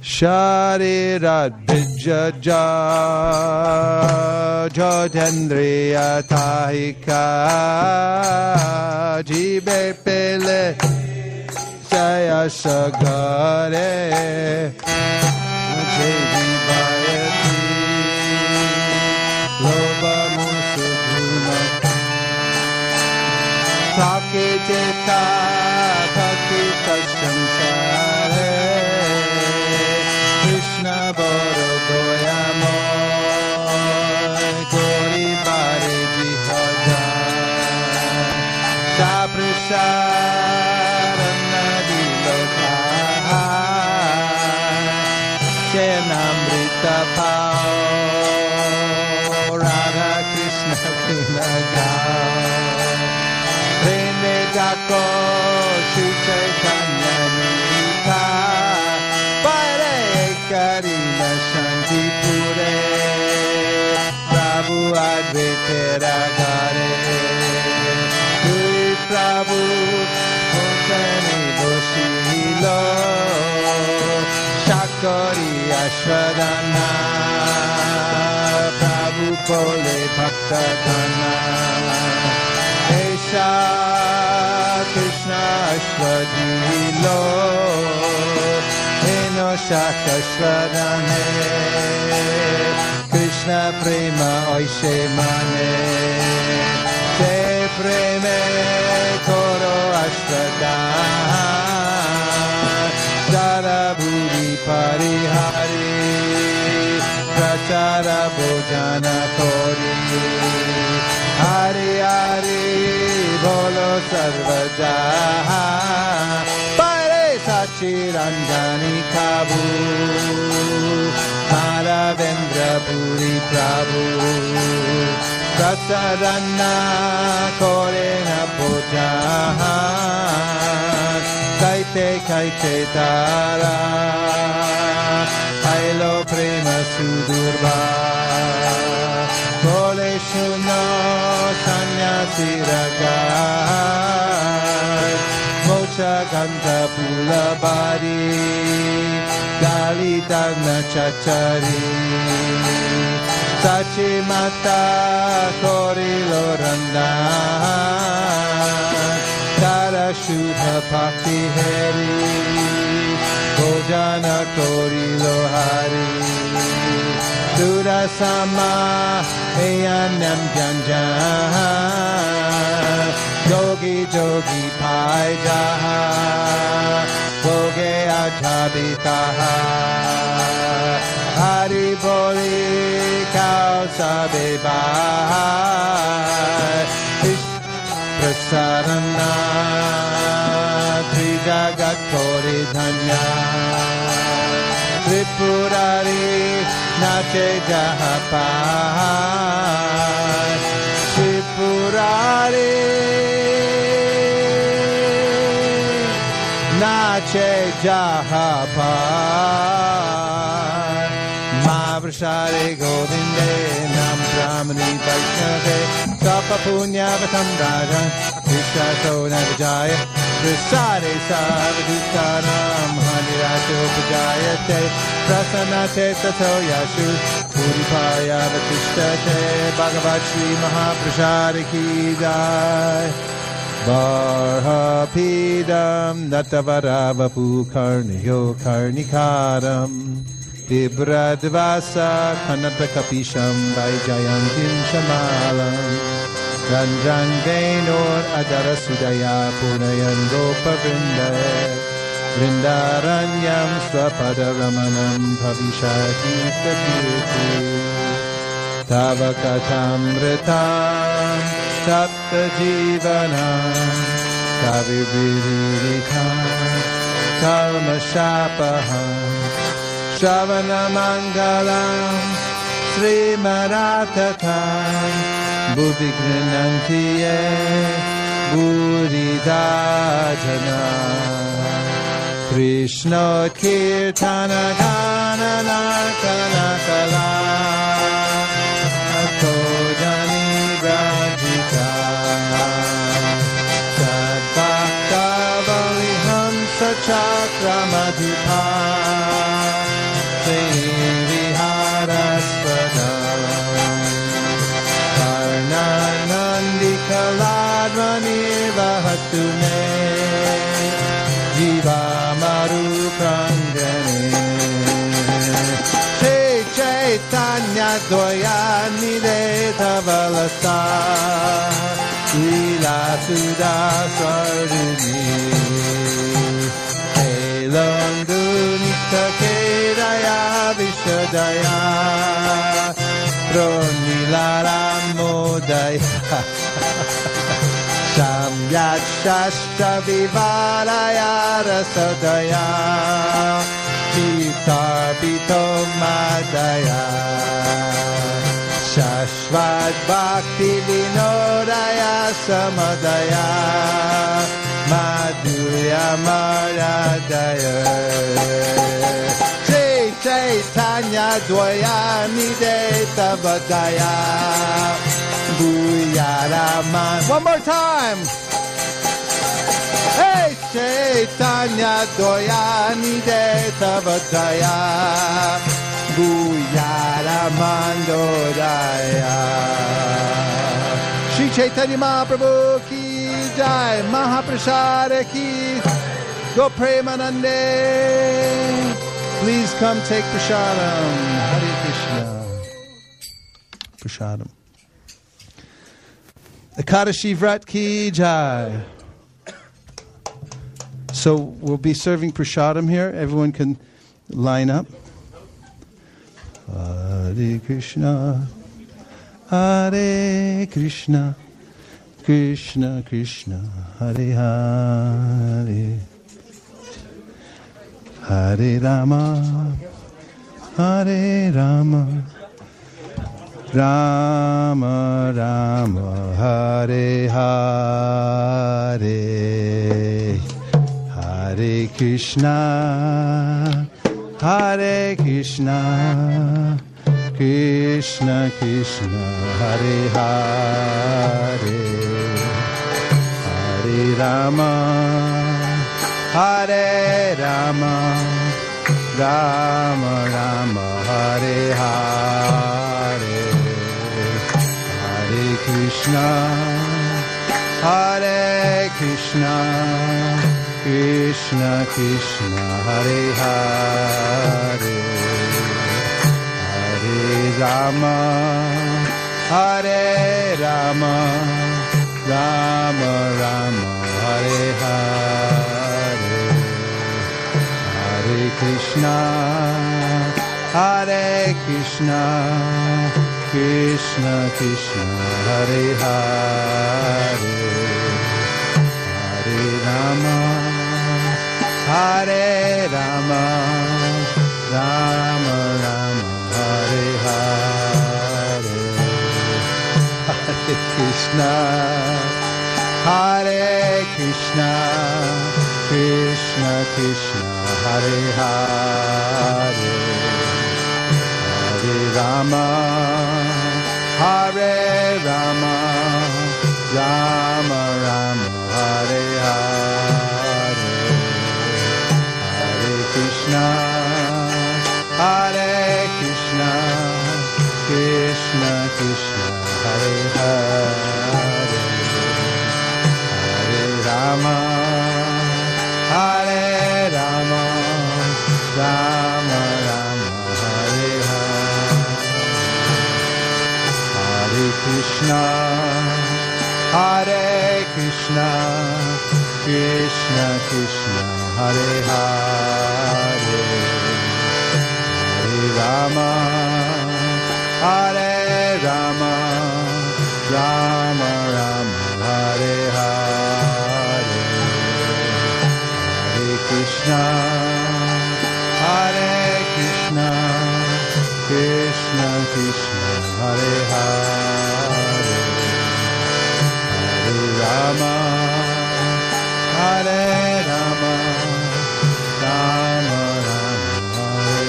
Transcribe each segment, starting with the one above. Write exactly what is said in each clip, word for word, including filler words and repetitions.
Sharirabhijja Jodhendriya Tahika Jibe Pele Jaya Sagare Jeji Bhayati Loba Musudhuna Thake Jeta Thake Kashamsare Krishna Boro Goyamoy Kori Bare Jihada Saprasarana Dilokaha Shenamrita Pao Radha Krishna Vinagao Rene Dako Shri Chaitanya Nita Karina Shanti Pure Prabhu Advaita Ragare Tui Prabhu Bhutani Boshilo Shakari Ashwadana Prabhu Pole Bhakta Dana Esha Krishna Ashwadilo Shaka Shradhane Krishna Prema Oishe Mane Te Preme Koro Ashradhane Dara Bhuri Parihari Prachara Bhojana Kori Hari Hari Bolo Sarvada Sachiranjani Kabu Maravendra Puri Prabhu Prasadana Korena Pujan Kaite Kaite Tara Ailo Prema Sudurva Kole Shuno Sanyasi Raga Ganta Pula Bari Dalita Nachachari Sachi Mata Kori Loranda Tara Shudha Bhakti Heri Bhojana Kori Lohari Dura Sama Eyanam Janjan Yogi Jogi Pai Jaha Goge Ajhabitaha Hari Boli Kao Sabe Bahai Ish Prasarana Trijagat Kori Dhanya Tripurari Nache Jahapai Tripurari Nache Jahapai Mavrashare Govinde Nam Brahmani Vaishnave Sapa Punya Vatam Rajan Vishaso Navajaya Visare Savadutaram Hanirasho Pujayate Prasanate Tato Yashu Puripaya Vatishtate Bhagavad Shri Mahaprasad Ki Jai Varhapidam Natavaravapu Karniyo Karnikaram Vibradvasa Kanadakapisham Vaijayantim Shamalam Ranjan Venor Adara Sudaya Punayan Gopa Vrindaye Vrindaranyam Swapada Ramanam Bhavishati Takirti Tavakatamritam Tapta Jivanam Kaviviriritam Kalmashapaham Shavana Mangalam Sri Maratatam Bhuvigrinantiye Buridajana Krishna Kirtana Gana Narkana Kala Akodani Brajita Sadbhakta Valiham Sachakramadhipa Dvayani Tavalasa Lila Suda Swaruni Elondunita Kedaya Vishadaya Pronilaramodaya Samyat Shastra Vivalaya Rasadaya Chitarbito Madaya Shashvat Bhakti Vinodaya Samadaya Madhurya Maradaya Shri Chaitanya Dvayani Detavadaya Bhuyaraman. One more time. Hey, Chaitanya Dvayani Detavadaya Bhuyaraman Dodaya. Shri Chaitanya Mahaprabhu ki jai, Mahaprasada ki, Go Premanande. Please come take prasadam. Hare Krishna. Prasadam. Ekadashi Vrat ki jai. So we'll be serving prasadam here. Everyone can line up. Hare Krishna, Hare Krishna, Krishna Krishna, Hare Hare, Hare Rama, Hare Rama, Rama Rama, Hare Hare, Hare Krishna, Hare Krishna, Krishna Krishna, Hare Hare, Hare Rama, Hare Rama, Rama Rama, Hare Hare, Hare Krishna, Hare Krishna, Krishna Krishna, Hare Hare, Hare Rama, Hare Rama, Rama Rama, Hare Hare, Hare Krishna, Hare Krishna, Krishna Krishna, Hare Hare, Hare Rama, Hare Rama, Rama Rama, Hare Hare, Hare Krishna, Hare Krishna, Krishna Krishna, Hare Hare, Hare Rama, Hare Rama, Rama Rama, Hare Hare, Hare Krishna, Hare Krishna, Krishna Krishna, Hare Hare, Hare Rama, Hare Rama, Rama Rama, Hare Hare, Hare Krishna, Hare Krishna, Krishna Krishna, Hare Hare, Hare Rama, Hare Rama, Rama Rama, Hare Hare, Hare Krishna, Hare Krishna, Krishna Krishna, Hare Hare, Hare Rama, Hare Rama, Rama Rama,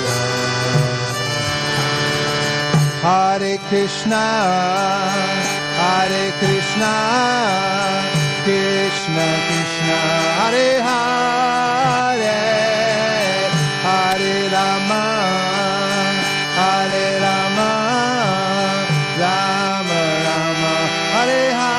Hare Hare, Hare Krishna, Hare Krishna, Krishna Krishna, Hare Hare, Hare Rama, Hare Rama, Rama Rama, Hare Hare.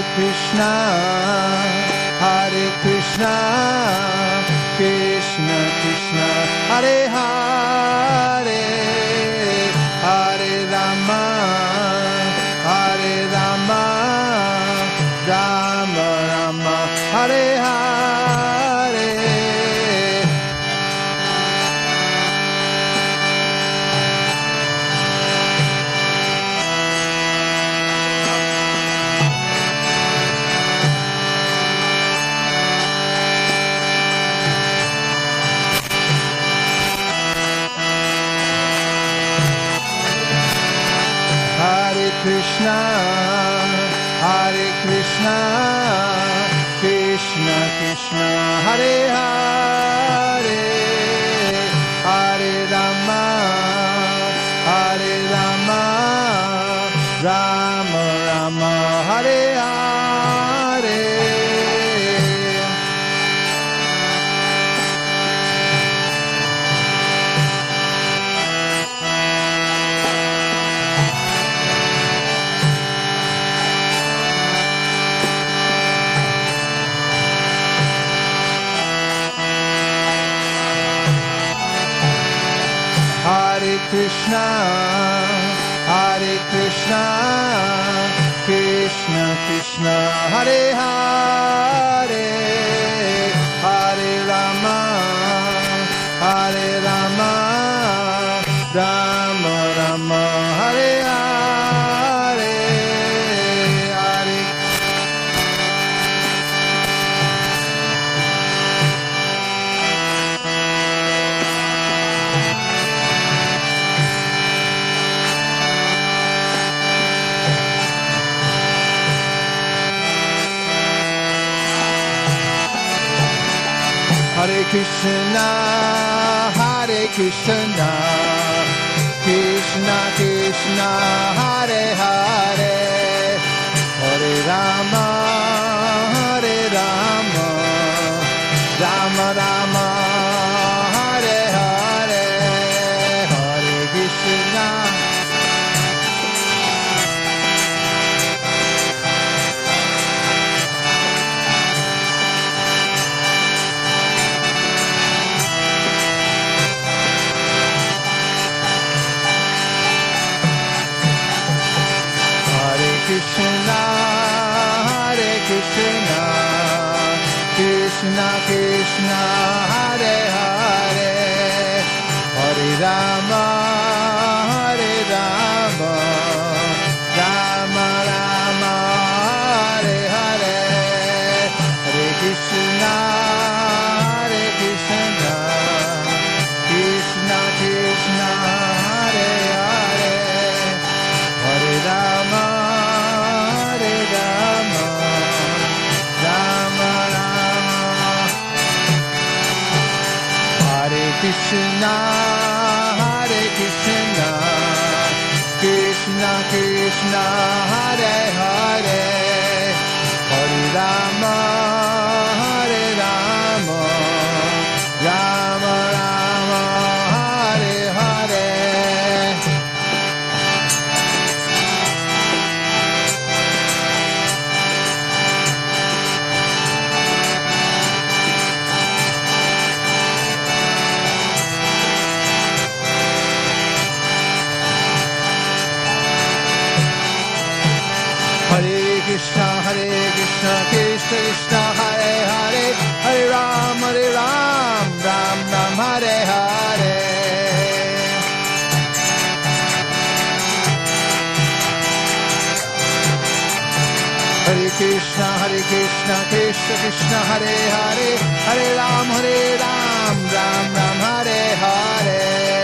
Krishna, Hare Krishna, Krishna Krishna, Hare Hare, Hare Rama, Hare Rama, Rama Rama, Hare Hare. Krishna, Hare Krishna, Krishna Krishna, Hare Hare, Hare Rama, Hare Rama, Rama Rama, Hare Hare. Hare Krishna, Hare Krishna, Krishna Krishna, Hare Hare, Hare Rama, Hare Rama, Rama Rama, Hare Hare, Hare. Hare Krishna, Hare Krishna, Krishna Krishna, Hare Hare, Hare Rama, Hare Rama, Rama Rama, Hare Hare, Hare Krishna. Krishna, Hare Krishna, Krishna Krishna, Hare Hare, Hare Rama, Hare Rama, Rama Rama, Hare Hare, Hare Krishna, Hare Krishna, Krishna Krishna, Hare Hare, Hare Rama. Krishna, Hare Krishna, Krishna Krishna, Hare Hare, Hare Rama, Hare Rama, Rama Rama, Hare Hare. Hare Krishna, Hare Krishna, Krishna Krishna, Hare Hare, Hare Ram, Hare Ram, Ram Ram, Hare Hare. Hare Krishna, Hare Krishna, Krishna Krishna, Hare Hare, Hare Ram, Hare Ram, Ram Ram, Hare Hare.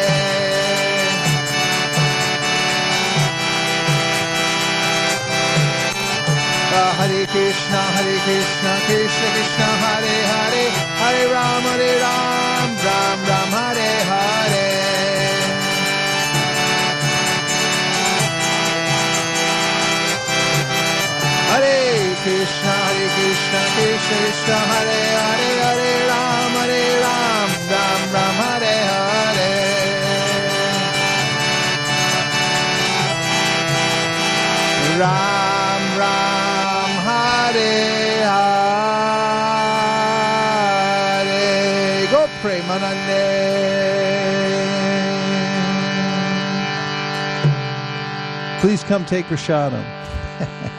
Hare Krishna, Hare Krishna, Krishna Krishna, Hare Hare, Hare Ram, Hare Ram, Ram Ram, Hare Hare. Hare Krishna, Hare Krishna, Krishna Krishna, Hare Hare, Hare Ram, Hare Ram, Ram Ram, Hare Hare. Ram Ram, Hare Premanande. Please come take prasadam.